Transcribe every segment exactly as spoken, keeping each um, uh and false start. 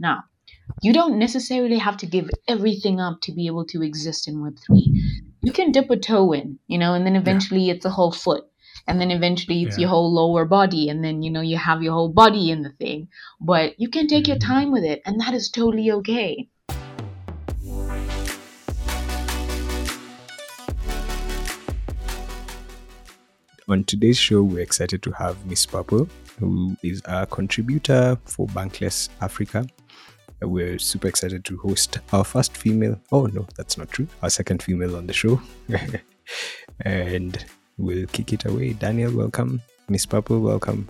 Now, you don't necessarily have to give everything up to be able to exist in Web three. You can dip a toe in, you know, and then Yeah. eventually it's a whole foot. And then eventually it's Yeah. your whole lower body. And then, you know, you have your whole body in the thing. But you can take your time with it. And that is totally okay. On today's show, we're excited to have Miss Purple, who is a contributor for Bankless Africa. We're super excited to host our first female. Oh, no, that's not true. Our second female on the show. And we'll kick it away. Daniel, welcome. Miss Purple, welcome.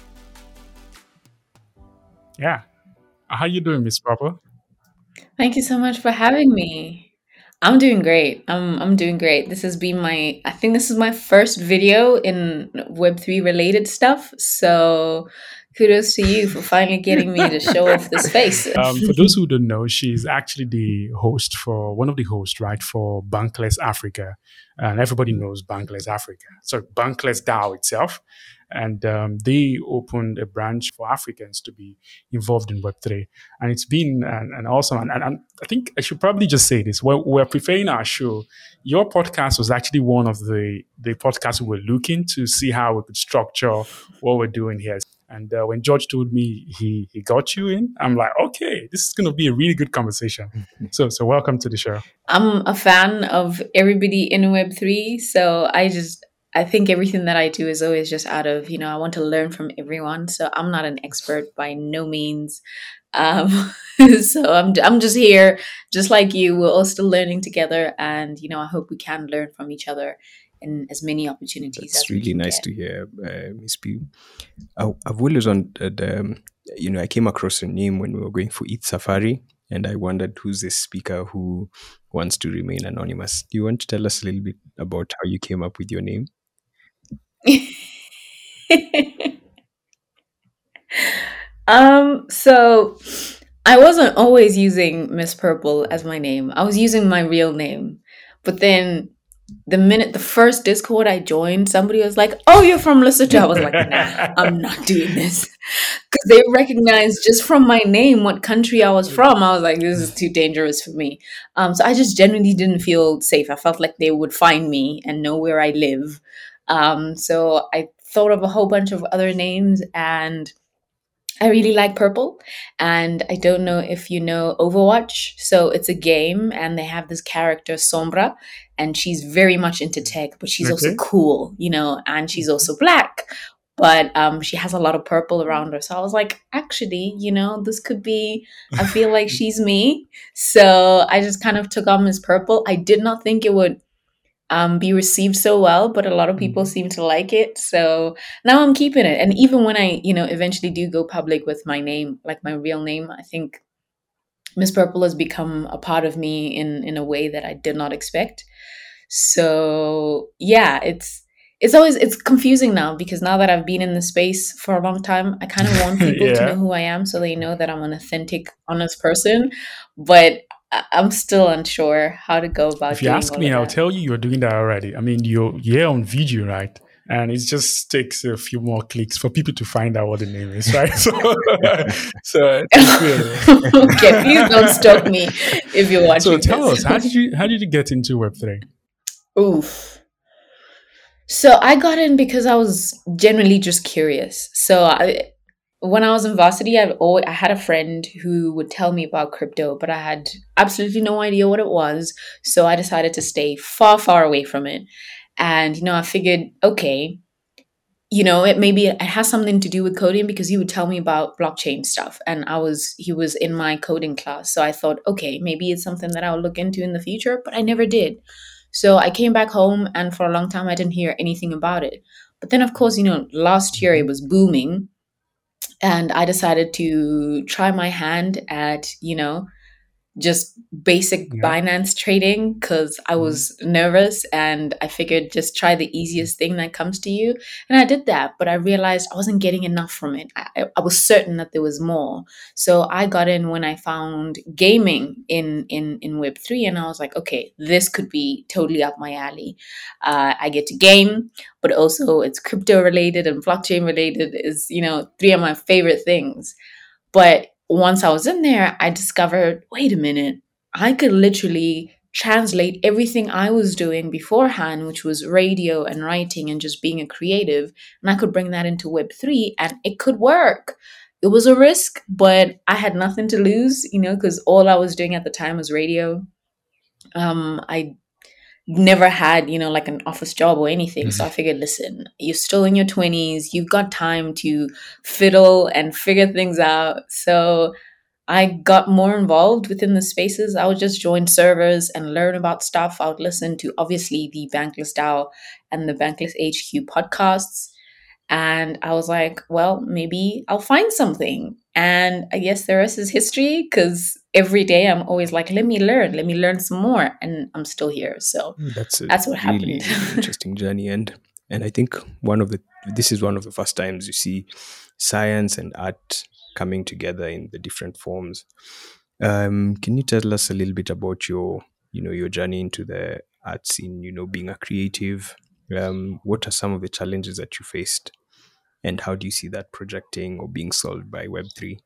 Yeah. How you doing, Miss Purple? Thank you so much for having me. I'm doing great. I'm I'm doing great. This has been my I think this is my first video in Web three related stuff. So kudos to you for finally getting me to show off this face. Um, for those who don't know, she's actually the host for one of the hosts, right, for Bankless Africa, and everybody knows Bankless Africa. So Bankless DAO itself, and um, they opened a branch for Africans to be involved in Web three, and it's been an, an awesome. And, and, and I think I should probably just say this: while we're preparing our show, your podcast was actually one of the the podcasts we were looking to see how we could structure what we're doing here. And uh, when George told me he he got you in, I'm like, okay, this is going to be a really good conversation. So so welcome to the show. I'm a fan of everybody in Web three, so I just I think everything that I do is always just out of, you know, I want to learn from everyone. So I'm not an expert by no means. Um, so I'm I'm just here, just like you. We're all still learning together, and you know, I hope we can learn from each other in as many opportunities. That's as we really can nice get. to hear, uh, Miss P. I, I've always wanted, um, you know, I came across your name when we were going for Eat Safari, and I wondered who's this speaker who wants to remain anonymous. Do you want to tell us a little bit about how you came up with your name? um, so I wasn't always using Miss Purple as my name. I was using my real name. But then the minute the first Discord I joined, somebody was like, "Oh, you're from Lesotho." I was like, "Nah, I'm not doing this." Because they recognized just from my name what country I was from. I was like, this is too dangerous for me. Um, so I just genuinely didn't feel safe. I felt like they would find me and know where I live. Um, so I thought of a whole bunch of other names, and I really like purple. And I don't know if you know Overwatch. So it's a game, and they have this character, Sombra, and she's very much into tech, but she's also Okay. cool, you know, and she's also black. But um, she has a lot of purple around her. So I was like, actually, you know, this could be, I feel like she's me. So I just kind of took on Miss Purple. I did not think it would um, be received so well, but a lot of people seem to like it. So now I'm keeping it. And even when I, you know, eventually do go public with my name, like my real name, I think Miss Purple has become a part of me in in a way that I did not expect. So yeah, it's it's always it's confusing now, because now that I've been in the space for a long time, I kind of want people to Yeah. know who I am, so they know that I'm an authentic, honest person. But I- I'm still unsure how to go about If you doing ask all me, of I'll that. tell you you're doing that already. I mean, you're you're on video, right? And it just takes a few more clicks for people to find out what the name is, right? So, so thank you. Okay, please don't stalk me if you're watching So tell this. us, how did you how did you get into Web three? Oof. So I got in because I was generally just curious. So I, when I was in varsity, I always, I had a friend who would tell me about crypto, but I had absolutely no idea what it was. So I decided to stay far, far away from it. And you know, I figured, okay, you know, it maybe it has something to do with coding, because he would tell me about blockchain stuff, and I was he was in my coding class. So I thought, okay, maybe it's something that I'll look into in the future, but I never did. So I came back home, and for a long time I didn't hear anything about it. But then, of course, you know, last year it was booming, and I decided to try my hand at, you know, just basic Yeah. Binance trading, because I was nervous, and I figured just try the easiest thing that comes to you. And I did that, but I realized I wasn't getting enough from it. I, I was certain that there was more. So I got in when I found gaming in, in, in Web three, and I was like, okay, this could be totally up my alley. Uh, I get to game, but also it's crypto related and blockchain related is, you know, three of my favorite things. But once I was in there, I discovered, wait a minute, I could literally translate everything I was doing beforehand, which was radio and writing and just being a creative, and I could bring that into Web three and it could work. It was a risk, but I had nothing to lose, you know, because all I was doing at the time was radio. Um, I never had, you know, like an office job or anything. So I figured, listen, you're still in your twenties, you've got time to fiddle and figure things out. So I got more involved within the spaces. I would just join servers and learn about stuff. I would listen to obviously the Bankless DAO and the Bankless H Q podcasts. And I was like, well, maybe I'll find something. And I guess the rest is history, because every day I'm always like, let me learn, let me learn some more. And I'm still here. So That's a that's what really, happened. really interesting journey, and and I think one of the this is one of the first times you see science and art coming together in the different forms. Um, can you tell us a little bit about your you know your journey into the art scene? You know, being a creative. Um, what are some of the challenges that you faced, and how do you see that projecting or being solved by Web three?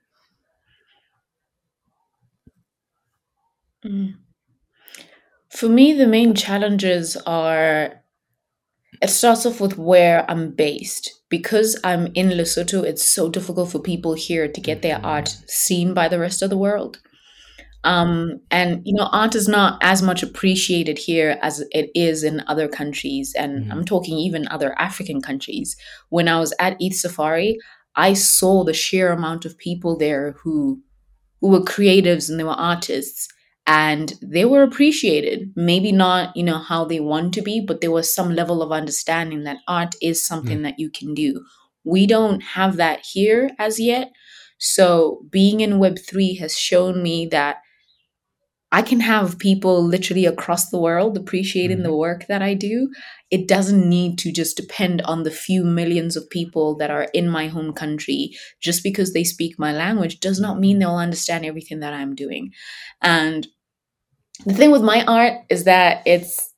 Mm. For me, the main challenges are, it starts off with where I'm based. Because I'm in Lesotho, it's so difficult for people here to get their art seen by the rest of the world. Um, and you know, art is not as much appreciated here as it is in other countries, and I'm talking even other African countries. When I was at Eat Safari, I saw the sheer amount of people there who who were creatives and they were artists, and they were appreciated. Maybe not, you know, how they want to be, but there was some level of understanding that art is something that you can do. We don't have that here as yet. So being in Web three has shown me that I can have people literally across the world appreciating the work that I do. It doesn't need to just depend on the few millions of people that are in my home country. Just because they speak my language does not mean they'll understand everything that I'm doing. And the thing with my art is that it's,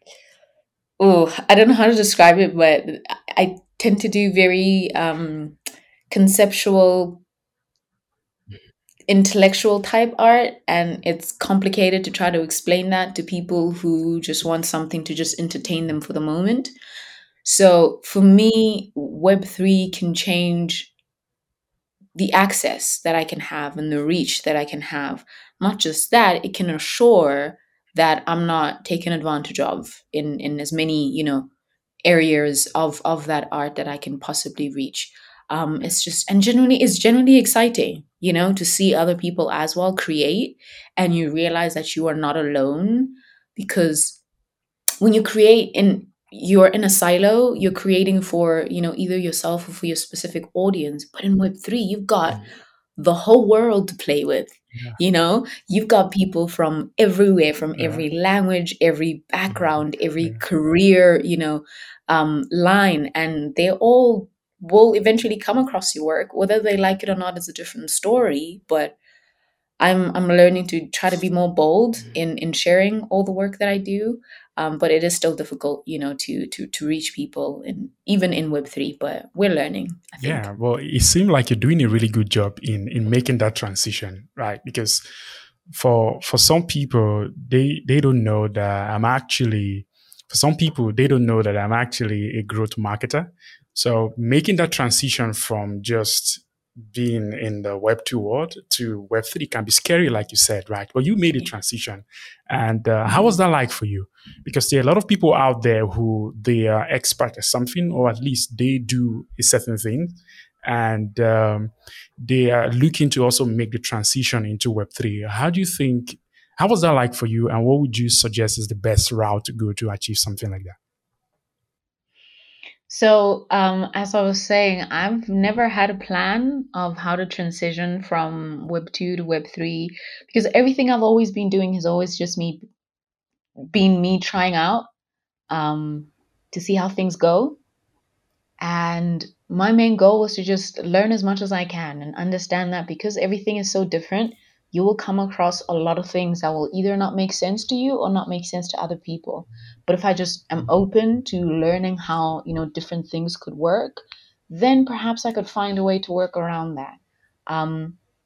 oh, I don't know how to describe it, but I tend to do very um, conceptual, intellectual type art, and it's complicated to try to explain that to people who just want something to just entertain them for the moment. So for me, Web three can change the access that I can have and the reach that I can have. Not just that, it can assure that I'm not taken advantage of in, in as many, you know, areas of of that art that I can possibly reach. Um, it's just, and genuinely, it's genuinely exciting, you know, to see other people as well create, and you realize that you are not alone. Because when you create in you're in a silo, you're creating for, you know, either yourself or for your specific audience. But in Web three, you've got the whole world to play with. Yeah. You know, you've got people from everywhere, from Yeah. every language, every background, every Yeah. career, you know, um, line, and they all will eventually come across your work. Whether they like it or not is a different story. But I'm I'm learning to try to be more bold in in sharing all the work that I do. Um, but it is still difficult, you know, to to to reach people, in even in Web three. But we're learning, I think. Yeah, well, it seemed like you're doing a really good job in in making that transition, right? Because for for some people, they they don't know that I'm actually for some people they don't know that I'm actually a growth marketer. So making that transition from just being in the Web two world to Web three can be scary, like you said, right? But you made a transition, and uh, how was that like for you? Because there are a lot of people out there who they are expert at something, or at least they do a certain thing, and um, they are looking to also make the transition into Web three. How do you think? How was that like for you, and what would you suggest is the best route to go to achieve something like that? So, um, as I was saying, I've never had a plan of how to transition from Web two to Web three, because everything I've always been doing has always just me been me trying out um, to see how things go. And my main goal was to just learn as much as I can and understand that because everything is so different, you will come across a lot of things that will either not make sense to you or not make sense to other people. But if I just am open to learning how, you know, different things could work, then perhaps I could find a way to work around that. Um,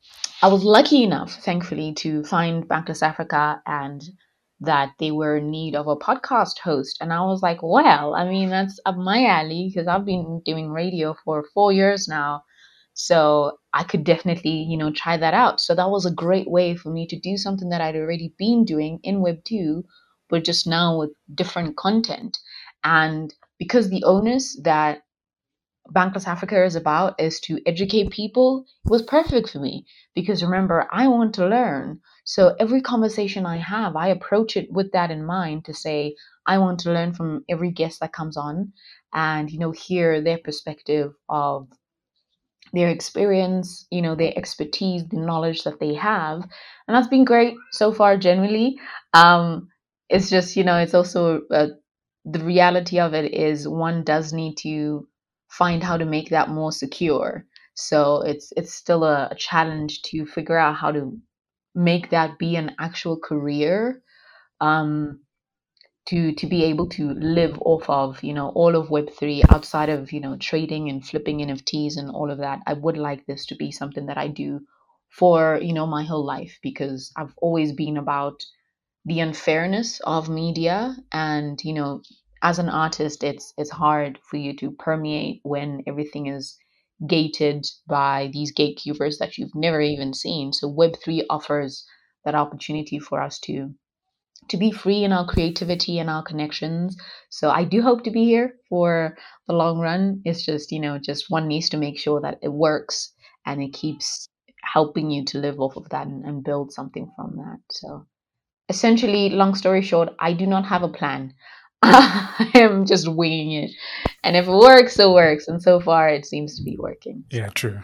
I was lucky enough, thankfully, to find Bankless Africa and that they were in need of a podcast host. And I was like, well, I mean, that's up my alley because I've been doing radio for four years now. So I could definitely, you know, try that out. So that was a great way for me to do something that I'd already been doing in Web two, but just now with different content. And because the onus that Bankless Africa is about is to educate people, it was perfect for me because remember, I want to learn. So every conversation I have, I approach it with that in mind to say, I want to learn from every guest that comes on and, you know, hear their perspective of their experience, you know, their expertise, the knowledge that they have. And that's been great so far, generally. Um, it's just, you know, it's also uh, the reality of it is one does need to find how to make that more secure. So it's it's still a, a challenge to figure out how to make that be an actual career. Um, to to be able to live off of, you know, all of web three outside of, you know, trading and flipping N F Ts and all of that. I would like this to be something that I do for, you know, my whole life because I've always been about the unfairness of media. And, you know, as an artist, it's it's hard for you to permeate when everything is gated by these gatekeepers that you've never even seen. So web three offers that opportunity for us to to be free in our creativity and our connections. So I do hope to be here for the long run. It's just, you know, just one needs to make sure that it works and it keeps helping you to live off of that and, and build something from that. So essentially, long story short, I do not have a plan. I am just winging it. And if it works, it works. And so far, it seems to be working. Yeah, true.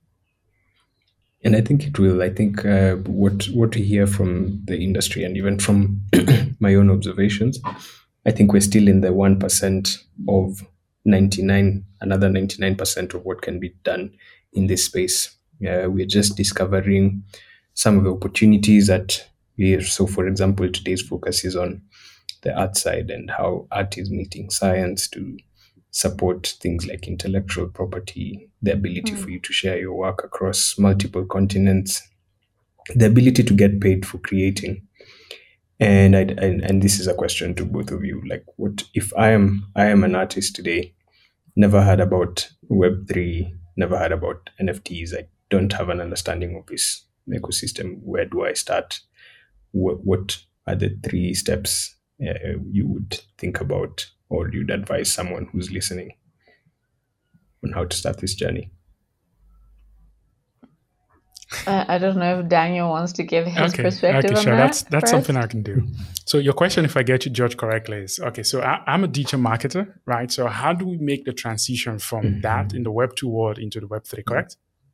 And I think it will. I think uh, what what we hear from the industry and even from my own observations, I think we're still in the one percent of ninety-nine, another ninety-nine percent of what can be done in this space. Uh, we're just discovering some of the opportunities that we have. So, for example, today's focus is on the art side and how art is meeting science to support things like intellectual property, the ability for you to share your work across multiple continents, the ability to get paid for creating. And I and, and this is a question to both of you. Like, what if I am I am an artist today, never heard about Web three, never heard about N F Ts. I don't have an understanding of this ecosystem. Where do I start? What, what are the three steps uh, you would think about or you'd advise someone who's listening on how to start this journey? Uh, I don't know if Daniel wants to give his Okay, perspective okay, on sure. that. That's that's first. something I can do. So your question, if I get you judged correctly, is okay. So I, I'm a digital marketer, right? So how do we make the transition from Mhm. that in the Web two world into the Web three? Correct.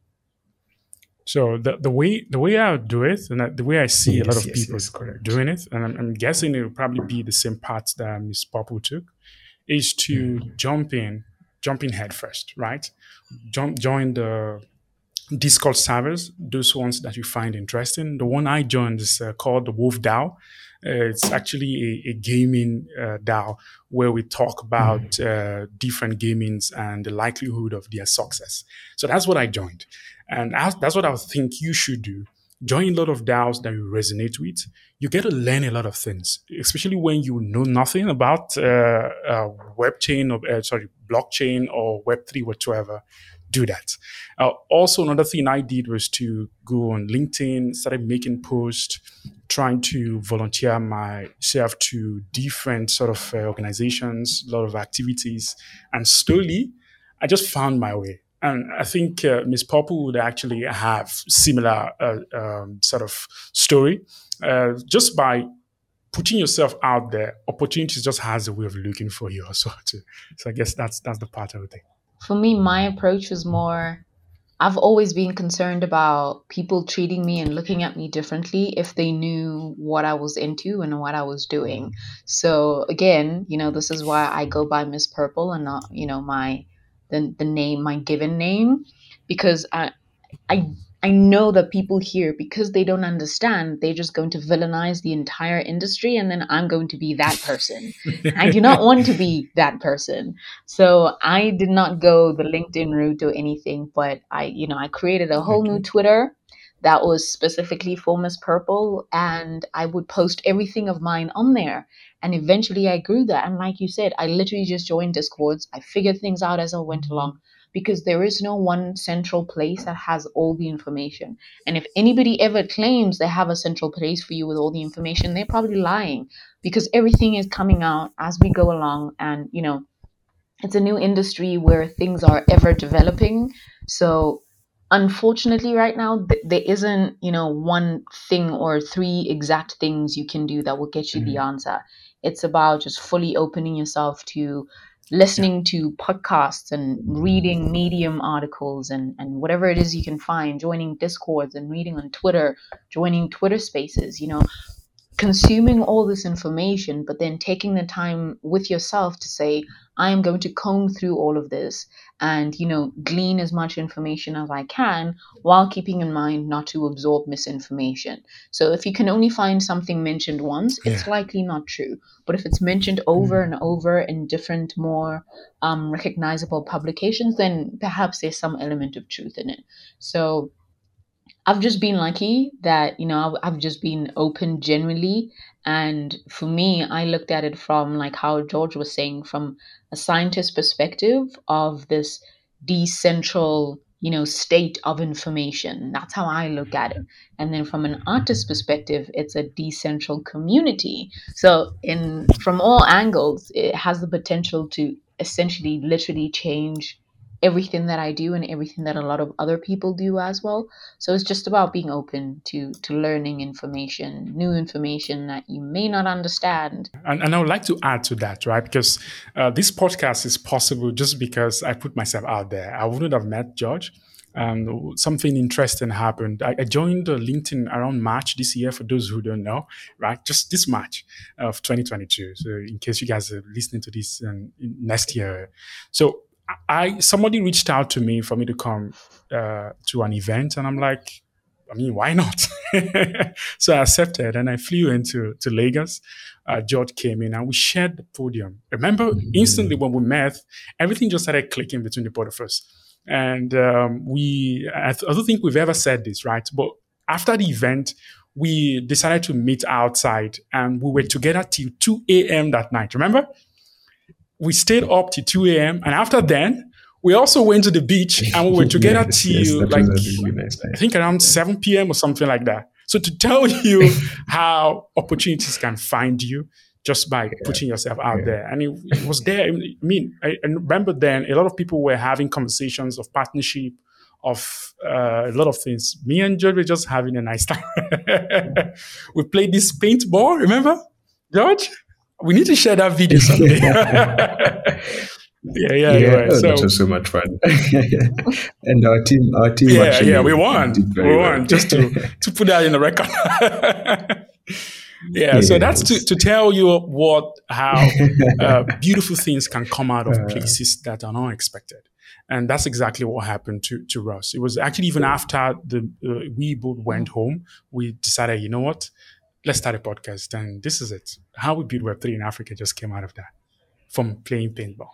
So the, the way the way I would do it, and I- the way I see a lot Yes, of yes, people yes, correct. doing it, and I'm, I'm guessing it will probably be the same path that Miss Popu took, is to jump in, jump in head first, right? Jump, join the Discord servers, those ones that you find interesting. The one I joined is uh, called the Wolf DAO. Uh, it's actually a, a gaming uh, DAO where we talk about uh, different gamings and the likelihood of their success. So that's what I joined. And as, that's what I think you should do. Join a lot of DAOs that you resonate with. You get to learn a lot of things, especially when you know nothing about uh, uh, web chain or uh, sorry, blockchain or Web three whatsoever. Do that. Uh, also, another thing I did was to go on LinkedIn, started making posts, trying to volunteer myself to different sort of uh, organizations, a lot of activities, and slowly, I just found my way. And I think uh, Miss Popu would actually have similar uh, um, sort of story. Uh, just by putting yourself out there, opportunities just has a way of looking for you also too. So I guess that's that's the part of the thing. For me, my approach was more, I've always been concerned about people treating me and looking at me differently if they knew what I was into and what I was doing. So again, you know, this is why I go by Miss Purple and not, you know, my the the name, my given name, because I I I know that people here, because they don't understand, they're just going to villainize the entire industry, and then I'm going to be that person. I do not want to be that person. So I did not go the LinkedIn route or anything, but I, you know, I created a whole new Okay. Twitter that was specifically for Miss Purple, and I would post everything of mine on there. And eventually I grew that. And like you said, I literally just joined Discords. I figured things out as I went along, because there is no one central place that has all the information. And if anybody ever claims they have a central place for you with all the information, they're probably lying, because everything is coming out as we go along. And, you know, it's a new industry where things are ever developing. So unfortunately right now th- there isn't, you know, one thing or three exact things you can do that will get you the Mhm. answer. It's about just fully opening yourself to Yeah. listening to podcasts and reading Medium articles and, and whatever it is you can find, joining Discords and reading on Twitter, joining Twitter spaces, you know, consuming all this information, but then taking the time with yourself to say, I am going to comb through all of this and, you know, glean as much information as I can, while keeping in mind not to absorb misinformation. So if you can only find something mentioned once, it's Yeah. likely not true. But if it's mentioned over and over in different, more um, recognizable publications, then perhaps there's some element of truth in it. So I've just been lucky that, you know, I've, I've just been open generally. And for me, I looked at it from, like how George was saying, from a scientist perspective of this decentral, you know, state of information. That's how I look at it. And then from an artist perspective, it's a decentral community. So in from all angles, it has the potential to essentially literally change everything that I do and everything that a lot of other people do as well. So it's just about being open to to learning information, new information that you may not understand. And, and I would like to add to that, right? Because uh, this podcast is possible just because I put myself out there. I wouldn't have met George. Um, something interesting happened. I, I joined uh, LinkedIn around March this year, for those who don't know, right? Just this March of twenty twenty-two. So in case you guys are listening to this um, next year. So I somebody reached out to me for me to come uh, to an event, and I'm like, I mean, why not? So I accepted, and I flew into to Lagos. Uh, George came in, and we shared the podium. Remember, instantly when we met, everything just started clicking between the both of us. And um, we, I, th- I don't think we've ever said this, right? But after the event, we decided to meet outside, and we were together till two a.m. that night. Remember? We stayed up till two a.m. And after then, we also went to the beach, and we were together Yes, till yes, that like, was a really nice I time. think around seven p.m. or something like that. So to tell you how opportunities can find you just by putting yourself out Yeah. there. And it, it was there. I mean, I, I remember then a lot of people were having conversations of partnership, of uh, a lot of things. Me and George were just having a nice time. We played this paintball, remember, George? We need to share that video someday. Yeah, yeah, Yeah, anyway. oh, that So was so much fun. And our team, our team yeah, actually yeah, we won. did We very well. won. Just to to put that in the record. Yeah, so that's to, Yes. to tell you what how uh, beautiful things can come out of places that are not expected, and that's exactly what happened to to us. It was actually even after the uh, we both went home, we decided, you know what, let's start a podcast, and this is it. How we build Web three in Africa just came out of that, from playing paintball.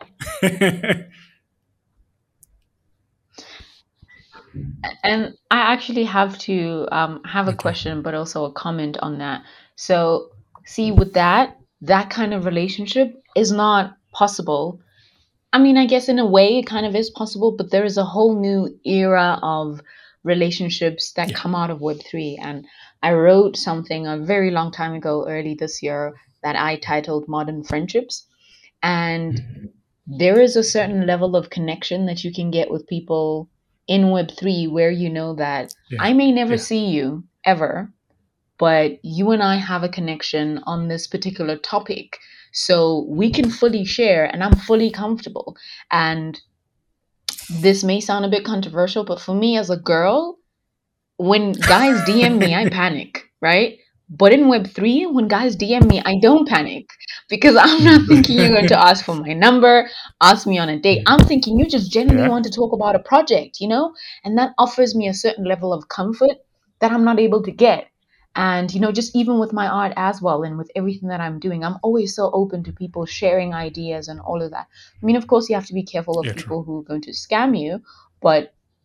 And I actually have to um, have a Okay. question, but also a comment on that. So, see, with that, that kind of relationship is not possible. I mean, I guess in a way it kind of is possible, but there is a whole new era of relationships that Yeah. come out of Web three. And I wrote something a very long time ago, early this year, that I titled Modern Friendships. And there is a certain level of connection that you can get with people in Web three where you know that Yeah. I may never Yeah. see you ever, but you and I have a connection on this particular topic. So we can fully share, and I'm fully comfortable. And this may sound a bit controversial, but for me as a girl, when guys D M me, I panic, right? But in Web three, when guys D M me, I don't panic, because I'm not thinking you're going to ask for my number, ask me on a date. I'm thinking you just genuinely Yeah. want to talk about a project, you know? And that offers me a certain level of comfort that I'm not able to get. And, you know, just even with my art as well, and with everything that I'm doing, I'm always so open to people sharing ideas and all of that. I mean, of course, you have to be careful of Yeah, true. people who are going to scam you, but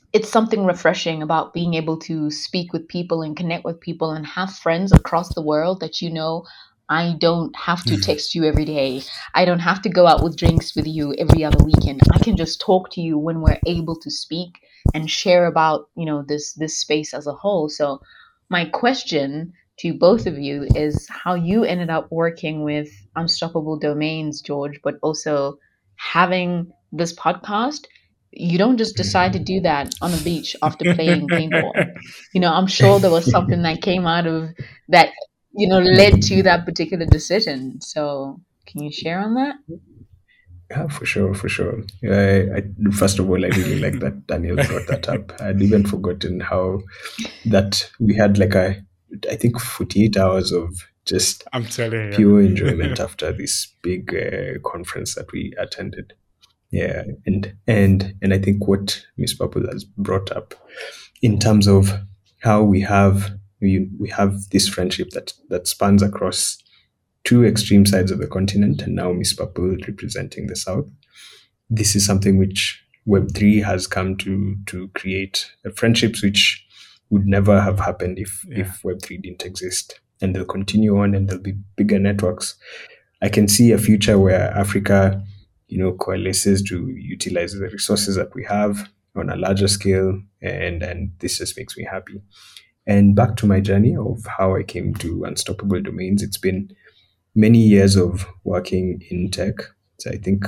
it's something refreshing about being able to speak with people and connect with people and have friends across the world that you know I don't have to text you every day. I don't have to go out with drinks with you every other weekend. I can just talk to you when we're able to speak and share about, you know, this this space as a whole. So my question to both of you is how you ended up working with Unstoppable Domains, George, but also having this podcast. You don't just decide to do that on a beach after playing paintball. You know, I'm sure there was something that came out of that, you know, led to that particular decision. So can you share on that? Yeah, for sure, for sure. I, I, first of all, I really like that Daniel brought that up. I'd even forgotten how that we had like a, I think forty-eight hours of just I'm telling you. pure enjoyment after this big uh, conference that we attended. Yeah, and and and I think what Miss Purple has brought up in terms of how we have we, we have this friendship that that spans across two extreme sides of the continent, and now Miss Purple representing the South. This is something which Web three has come to to create uh, friendships which would never have happened if Yeah. if Web three didn't exist, and they'll continue on, and there'll be bigger networks. I can see a future where Africa, you know, coalesces to utilize the resources that we have on a larger scale, and and this just makes me happy. And back to my journey of how I came to Unstoppable Domains, it's been many years of working in tech. So I think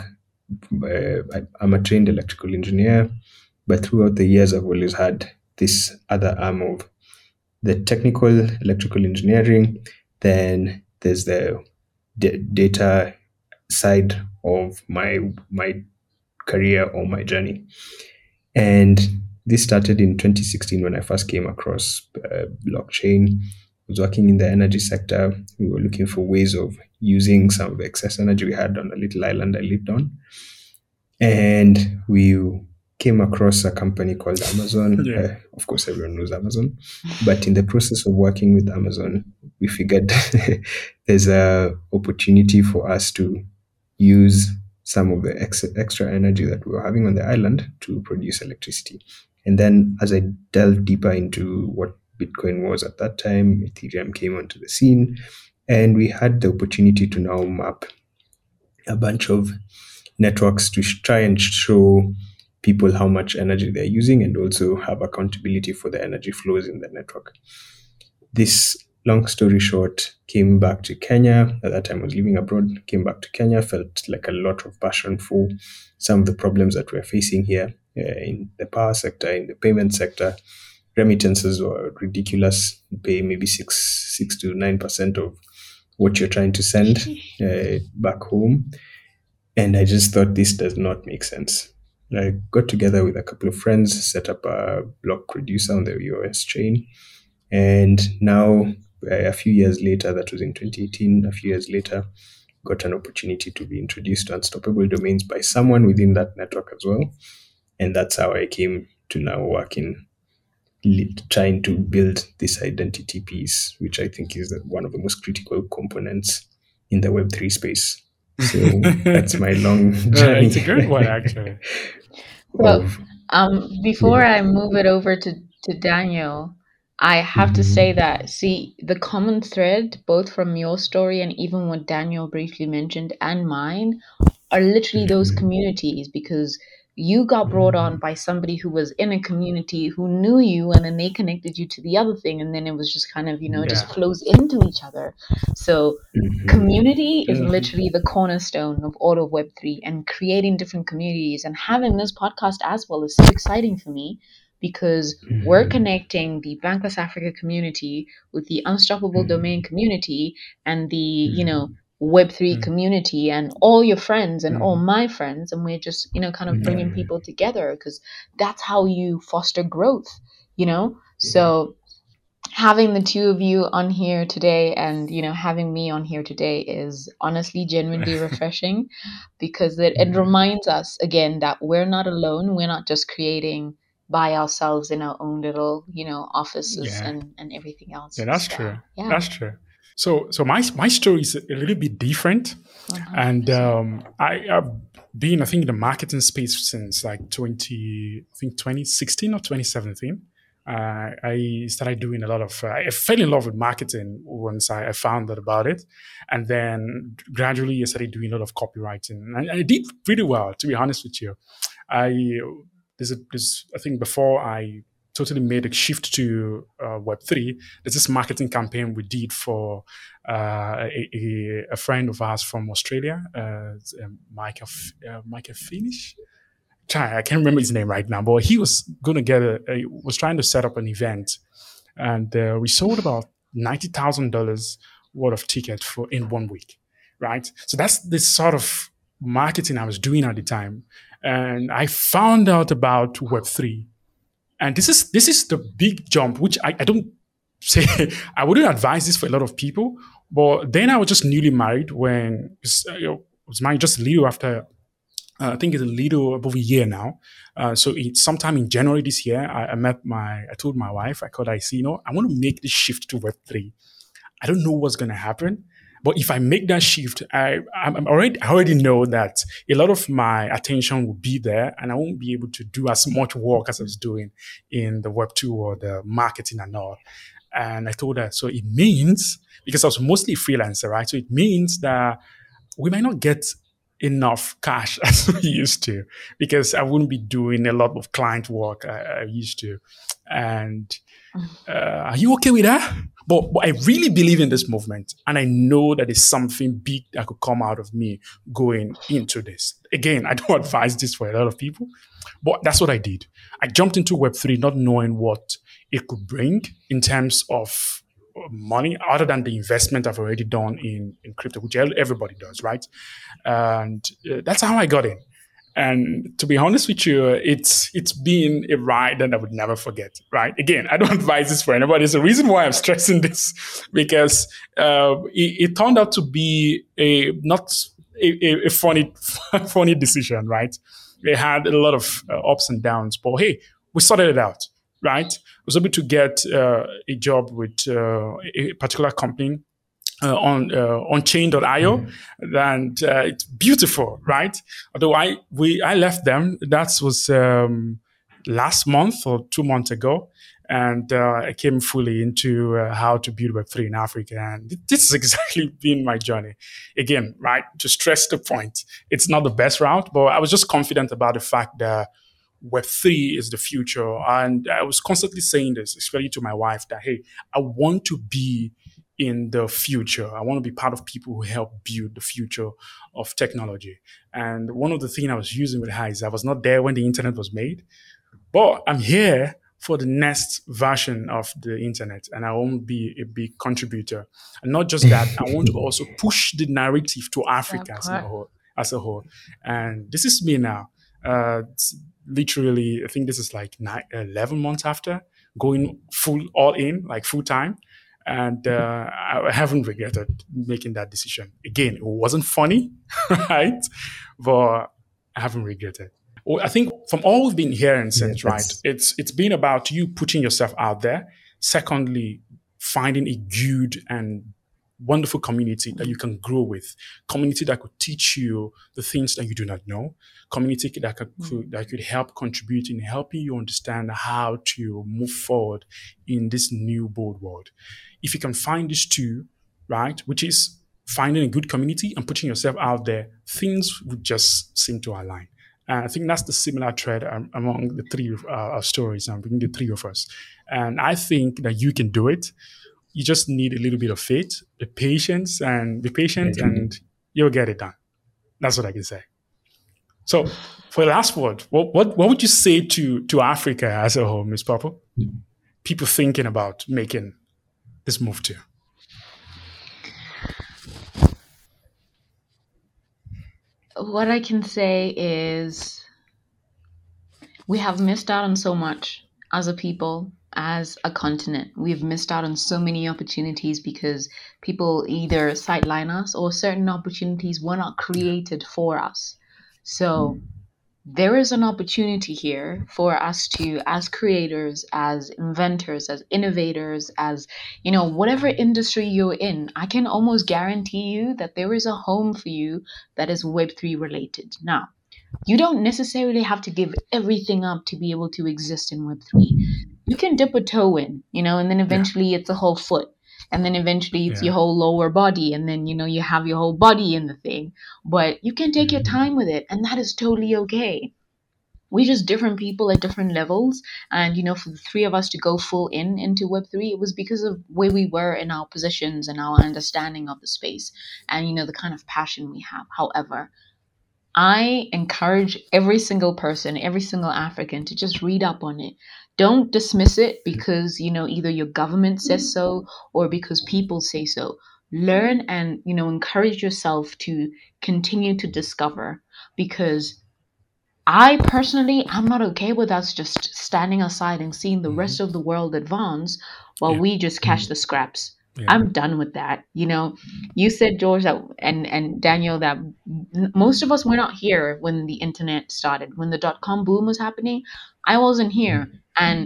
uh, I, I'm a trained electrical engineer, but throughout the years, I've always had this other arm of the technical electrical engineering. Then there's the d- data side of my my career or my journey. And this started in twenty sixteen when I first came across uh, blockchain. I was working in the energy sector. We were looking for ways of using some of the excess energy we had on the little island I lived on. And we came across a company called Amazon. Yeah. Uh, of course, everyone knows Amazon. But in the process of working with Amazon, we figured there's a opportunity for us to use some of the ex- extra energy that we were having on the island to produce electricity. And then as I delved deeper into what Bitcoin was at that time, Ethereum came onto the scene, and we had the opportunity to now map a bunch of networks to sh- try and show people how much energy they're using and also have accountability for the energy flows in the network. This, long story short, came back to Kenya. At that time, I was living abroad, came back to Kenya, felt like a lot of passion for some of the problems that we're facing here uh, in the power sector, in the payment sector. Remittances were ridiculous. You pay maybe six, six to nine percent of what you're trying to send uh, back home. And I just thought this does not make sense. I got together with a couple of friends, set up a block producer on the U S chain. And now, uh, a few years later, that was in twenty eighteen, a few years later, got an opportunity to be introduced to Unstoppable Domains by someone within that network as well. And that's how I came to now work in li- trying to build this identity piece, which I think is the- one of the most critical components in the Web three space. So that's my long Uh, journey. it's a good one, actually. So, of um, before I move it over to, to Daniel, I have to say that, see, the common thread, both from your story and even what Daniel briefly mentioned and mine, are literally those communities, because you got brought on by somebody who was in a community who knew you, and then they connected you to the other thing, and then it was just kind of, you know, it just Yeah. flows into each other. So community is Mhm. literally the cornerstone of all of Web three, and creating different communities and having this podcast as well is so exciting for me, because we're connecting the Bankless Africa community with the Unstoppable Domain community and the, you know, Web three Mm. community and all your friends and all Mhm. my friends. And we're just, you know, kind of bringing Yeah. people together, because that's how you foster growth, you know? So having the two of you on here today and, you know, having me on here today is honestly genuinely refreshing, because it, it reminds us again that we're not alone. We're not just creating by ourselves in our own little, you know, offices Yeah. and, and everything else. Yeah, that's So, true. yeah. That's true. So, so my my story is a little bit different, and um, I have been, I think, in the marketing space since like twenty, I think twenty sixteen or twenty seventeen. Uh, I started doing a lot of. Uh, I fell in love with marketing once I, I found out about it, and then gradually I started doing a lot of copywriting, and I did pretty well. To be honest with you, I there's a, there's I think before I totally made a shift to uh, Web three. There's this marketing campaign we did for uh, a, a, a friend of ours from Australia, uh, Micah, uh, Micah Finish. I can't remember his name right now, but he was going to get a, a, was trying to set up an event, and uh, we sold about ninety thousand dollars worth of tickets for in one week, right? So that's the sort of marketing I was doing at the time, and I found out about Web three. And this is this is the big jump, which I, I don't say, I wouldn't advise this for a lot of people. But then I was just newly married when uh, you know, I was married just a little after, uh, I think it's a little above a year now. Uh, so it's sometime in January this year, I, I met my, I told my wife, I called her, I said, you know, I want to make this shift to Web three. I don't know what's going to happen. But if I make that shift, I I'm already I already know that a lot of my attention will be there, and I won't be able to do as much work as I was doing in the Web two or the marketing and all. And I told her, so it means, because I was mostly freelancer, right? So it means that we might not get enough cash as we used to, because I wouldn't be doing a lot of client work I, I used to. And uh, are you okay with that? But, but I really believe in this movement, and I know that there's something big that could come out of me going into this. Again, I don't advise this for a lot of people, but that's what I did. I jumped into Web three not knowing what it could bring in terms of money, other than the investment I've already done in, in crypto, which everybody does, right? And uh, that's how I got in. And to be honest with you, it's it's been a ride that I would never forget, right? Again, I don't advise this for anybody. There's a reason why I'm stressing this, because uh, it, it turned out to be a not a, a funny funny decision, right? It had a lot of uh, ups and downs, but hey, we sorted it out, right? I was able to get uh, a job with uh, a particular company Uh, on uh, on chain dot io, mm-hmm. and uh, it's beautiful, right? Although I we I left them, that was um, last month or two months ago, and uh, I came fully into uh, how to build Web three in Africa, and this has exactly been my journey. Again, right? To stress the point, it's not the best route, but I was just confident about the fact that Web three is the future, and I was constantly saying this, especially to my wife, that hey, I want to be in the future. I want to be part of people who help build the future of technology. And one of the things I was using with her is I was not there when the internet was made, but I'm here for the next version of the internet, and I want to be a big contributor. And not just that, I want to also push the narrative to Africa as a whole. As a whole. And this is me now. Uh, literally, I think this is like nine, eleven months after going full all in, like full time. And uh, I haven't regretted making that decision. Again, it wasn't funny, right? But I haven't regretted. Well, I think from all we've been hearing since, yeah, right, it's it's been about you putting yourself out there. Secondly, finding a good and wonderful community that you can grow with, community that could teach you the things that you do not know, community that could, mm. that could help contribute in helping you understand how to move forward in this new bold world. If you can find these two, right, which is finding a good community and putting yourself out there, things would just seem to align. And I think that's the similar thread um, among the three uh, stories, and between the three of us. And I think that you can do it. You just need a little bit of faith, the patience, and be patient, mm-hmm. and you'll get it done. That's what I can say. So, for the last word, what what, what would you say to, to Africa as a whole, Miz Purple? Mm-hmm. People thinking about making this move too. What I can say is we have missed out on so much as a people, as a continent. We've missed out on so many opportunities because people either sideline us or certain opportunities were not created for us. So there is an opportunity here for us to, as creators, as inventors, as innovators, as, you know, whatever industry you're in, I can almost guarantee you that there is a home for you that is web three related. Now, you don't necessarily have to give everything up to be able to exist in web three. You can dip a toe in, you know, and then eventually yeah. it's a whole foot. And then eventually it's yeah. your whole lower body. And then, you know, you have your whole body in the thing. But you can take mm-hmm. your time with it. And that is totally okay. We're just different people at different levels. And, you know, for the three of us to go full in into web three, it was because of where we were in our positions and our understanding of the space and, you know, the kind of passion we have. However, I encourage every single person, every single African to just read up on it. Don't dismiss it because, you know, either your government says so or because people say so. Learn and, you know, encourage yourself to continue to discover, because I personally, I'm not okay with us just standing aside and seeing the mm-hmm. rest of the world advance while yeah. we just catch mm-hmm. the scraps. Yeah. I'm done with that. You know, you said, George, that and, and Daniel, that most of us were not here when the internet started, when the dot-com boom was happening. I wasn't here. And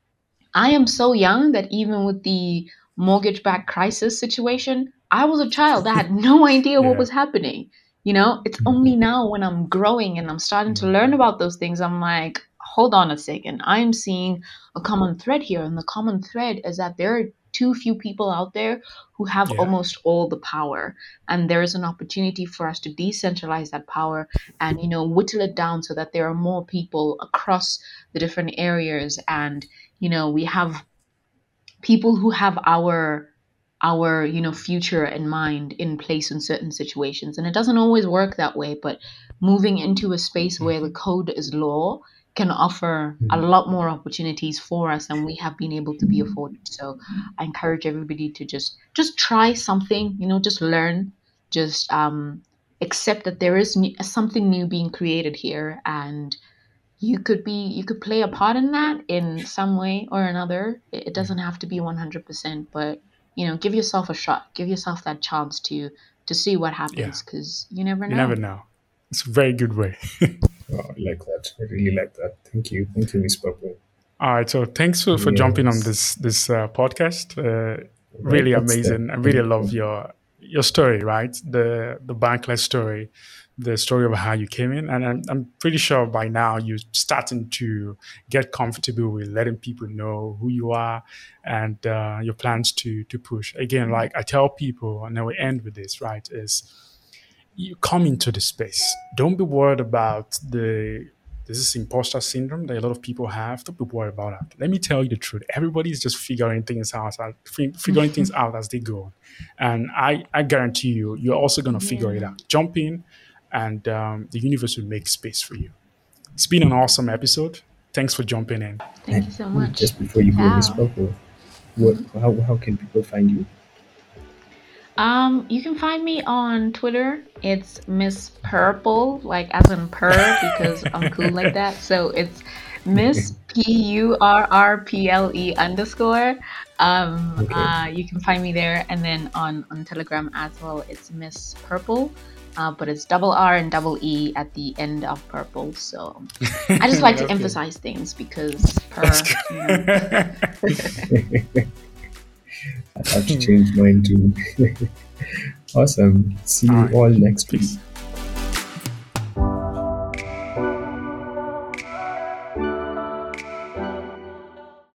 I am so young that even with the mortgage-backed crisis situation, I was a child. I had no idea yeah. what was happening. You know, it's only now when I'm growing and I'm starting to learn about those things, I'm like, hold on a second. I'm seeing a common thread here. And the common thread is that there are too few people out there who have yeah. almost all the power. And there is an opportunity for us to decentralize that power and, you know, whittle it down so that there are more people across the different areas. And, you know, we have people who have our our, you know, future in mind in place in certain situations. And it doesn't always work that way, but moving into a space where the code is law can offer a lot more opportunities for us than we have been able to be afforded. So I encourage everybody to just just try something, you know, just learn, just um, accept that there is new, something new being created here, and you could be you could play a part in that in some way or another. It, it doesn't have to be one hundred percent, but you know, give yourself a shot, give yourself that chance to to see what happens, because yeah. you never know. You never know. It's a very good way. Oh, I like that. I really like that. Thank you. Thank you, Miss Purple. All right. So thanks for, for yes. jumping on this this uh, podcast. Uh, really right, amazing. I really love your your story, right? The the Bankless story, the story of how you came in. And I'm, I'm pretty sure by now you're starting to get comfortable with letting people know who you are and uh, your plans to to push. Again, like I tell people, and then we end with this, right, is you come into the space. Don't be worried about the this is imposter syndrome that a lot of people have. Don't be worried about that. Let me tell you the truth. Everybody's just figuring things out, figuring things out as they go. And I, I guarantee you, you're also going to figure yeah. it out. Jump in, and um, the universe will make space for you. It's been an awesome episode. Thanks for jumping in. Thank you so much. Just before you go, Miss Purple, what, how, how can people find you? Um, you can find me on Twitter. It's Miss Purple, like as in purr, because I'm cool like that. So it's Miss P U R R P L E underscore. Um, okay. uh, you can find me there, and then on on Telegram as well. It's Miss Purple, uh, but it's double R and double E at the end of purple. So I just like to emphasize things because purr. You know. I have to change mine too. Awesome. See you all, all next week.